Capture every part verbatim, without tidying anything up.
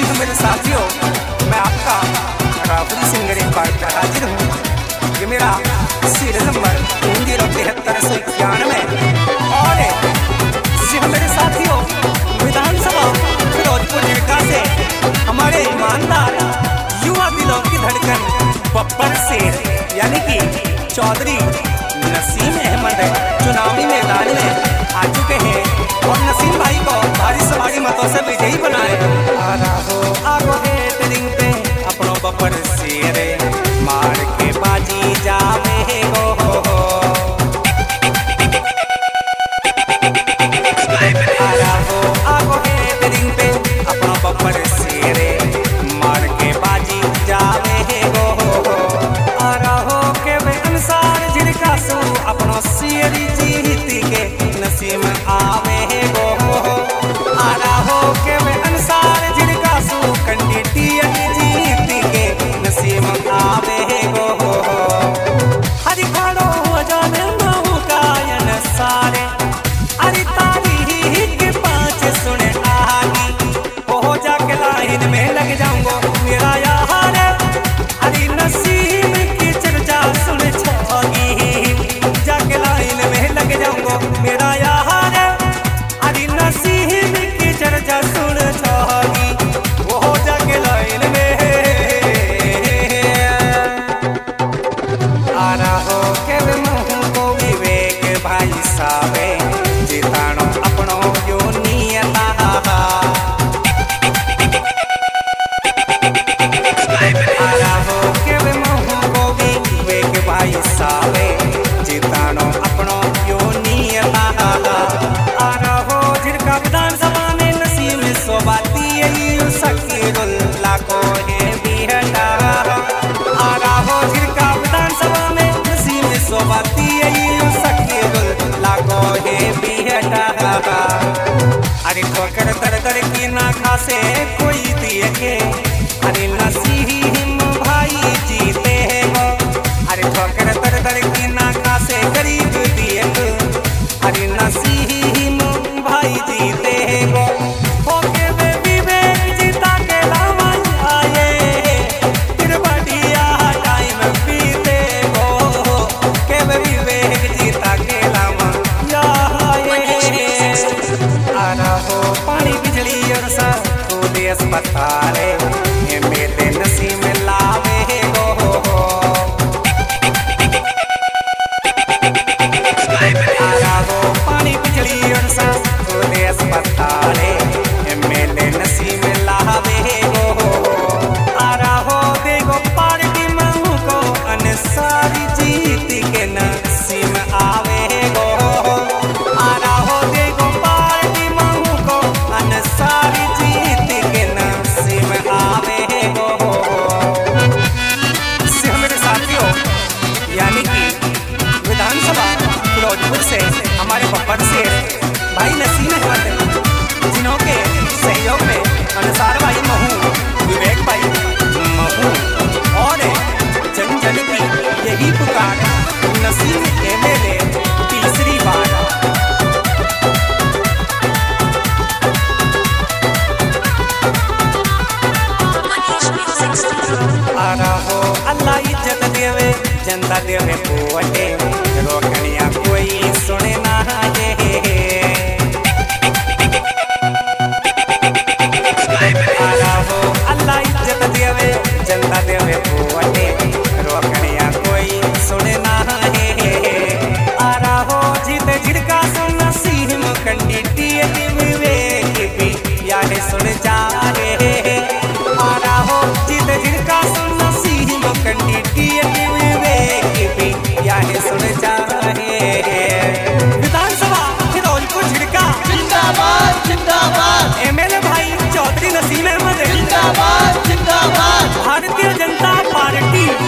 जी हाँ मेरे साथियों, मैं आपका राहुल सिंगर एक बार फिर हाजिर हूँ। ये मेरा सीरियल नंबर तीन जीरो तिहत्तर सौ इक्यानवे और जी हाँ मेरे साथियों, विधानसभा फिरोजपुर जिला से हमारे ईमानदार युवा दिलों की धड़कन बब्बर शेर यानी कि चौधरी नसीम अहमद चुनावी मैदान में आ चुके हैं और नसीम भाई को भारी सवारी मतों से विजयी बनाए। आगो हेटरिंग पे अपनों बब्बर शेर मार के बाजी जावे गो आगो हेटरिंग पे अपनों बब्बर शेर मार के बाजी जावे गो आराहो के वे अनुसार जिनका सू अपनों शेर जीत के नसीम आवे गो आराहो के वे अनुसार जिनका सू कंडीटी जीत के नसीम आवे गो हरि खाड़ो जाने महू गायन सारे अरे तारी के पाँच सुने आगी हो जाके लाइन में लग जाऊंगो मेरा यार अरे नसीम की चर्चा सुन छोगी जाके लाइन में लग जाऊंगो मेरा यार अरे नसीम की चर्चा सुन छोगी वो जाके लाइन में आ रहा हो के मुँह को विवेक भाई सावे जितानो अपनो यो नियता आ रहा हो के मुँह को विवेक भाई सावे जितानो अपनो यो नियता आ रहा हो जिनका विधानसभा में नसीम सोबाती यू सकीरुल्ला को है बिहटा आ रहा हो जिनका विधानसभा में नसीम सोबाती यू सकीरुल्ला को है बिहटा अरे ठोकर दर दर की ना खासे कोई दिए के अरे नसीम भाई जीते हो अरे ठोकर दर दर की ना खासे गरीब दिए अरे नसीम भाई जीते हो होके वे विवेक जीता के लावा आए फिर बढ़िया टाइम बीते हो के वे विवेक जीता के लावा आए आ रहा हो पानी बिजली और स्कूल अस्पताल ये मेरे नसीम लावे गो आ रहा हो पानी बिजली और स्कूल अस्पताल ये मेरे नसीम लावे गो आ रहा हो देखो पार्टी महू को अनसारी जीत के नसीम आवे गो आ रहा हो देखो पार्टी महू को अनसारी जीत के नसीम आवे गो से मेरे साथियों यानी कि विधानसभा फिरोजपुर से हमारे बब्बर शेर भाई नसीम अहमद जिन्हों के सहयोग में अनुसार भाई महू विवेक भाई महू और जन जन की यही पुकार नसीम एमएलए तीसरी बार आ रहा हो अल्लाह इज्जत देवे जनता देवे पोटे रोकनिया कोई सुने ना ये आ रहा हो अल्लाह इज्जत देवे जनता देवे पोटे रोकनिया कोई सुने ना ये आ रहा हो जीते झिड़का सुन नसीम कंडीटी विवेक भी याद सुन जा रे आ रहा हो जीते झिड़का सुन नसीम कंडीटी विवेक भी याद सुन जा विधानसभा फिरोजपुर झिड़का जिंदाबाद जिंदाबाद एमएलए भाई चौधरी नसीम अहमद जिंदाबाद जिंदाबाद भारतीय जनता पार्टी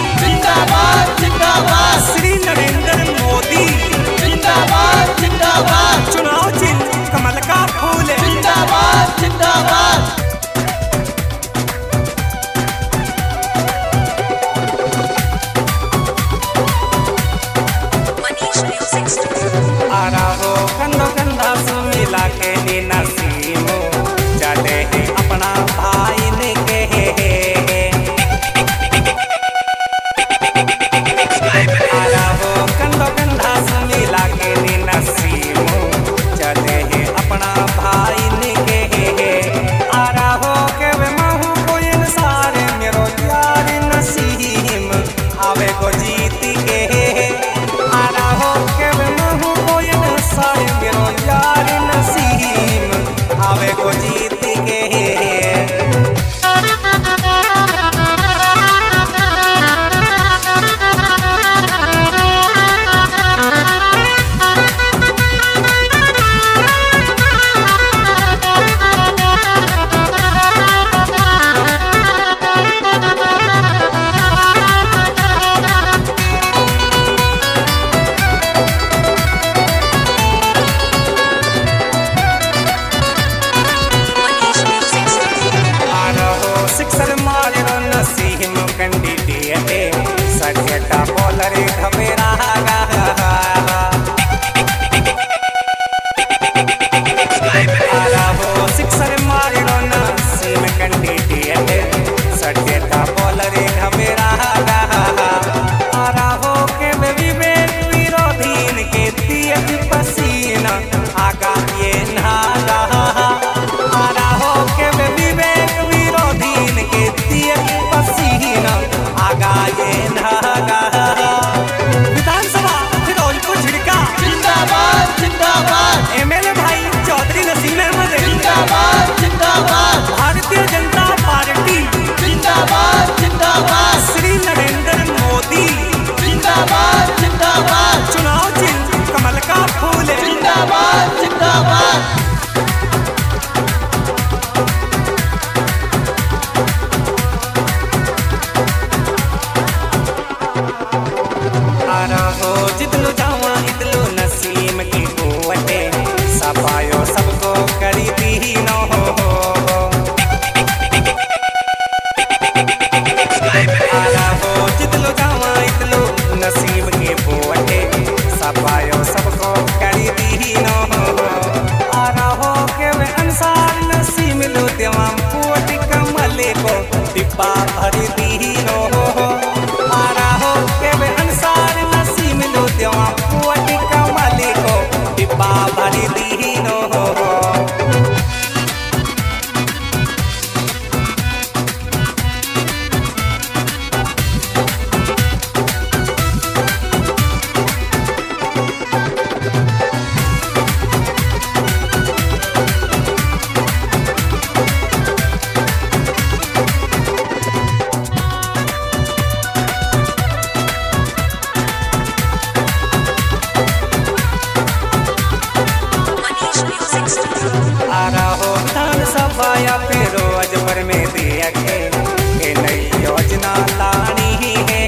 या फिर अजबर में दिया के ये नई योजना लानी है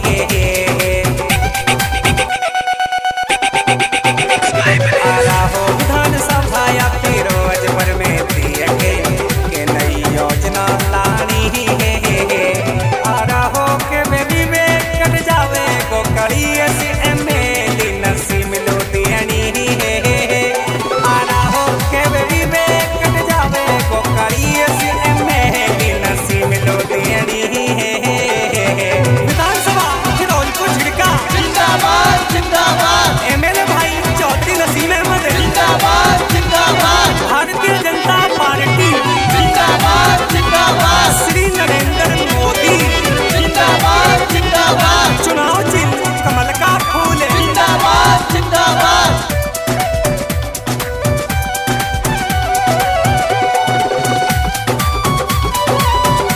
आरा हो विधानसभा या फिर अजबर में दिया के ये नई योजना लानी है आरा हो के बेबी में कट जावे को कड़ी ऐसी एम एल नसी मिलो दियानी है आरा हो के बेबी में कट जावे को कड़ी ऐसी एम एल नसी मिलो दियानी है विधानसभा फिरोजपुर झिड़का जिंदाबाद जिंदाबाद एमएलए भाई चौधरी नसीम अहमद जिंदाबाद जिंदाबाद भारतीय जनता पार्टी जिंदाबाद जिंदाबाद श्री नरेंद्र मोदी जिंदाबाद जिंदाबाद चुनाव चिन्ह कमल का फूल जिंदाबाद जिंदाबाद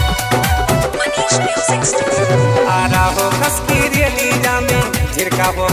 आरा हो कस की रैली जामे झिड़का हो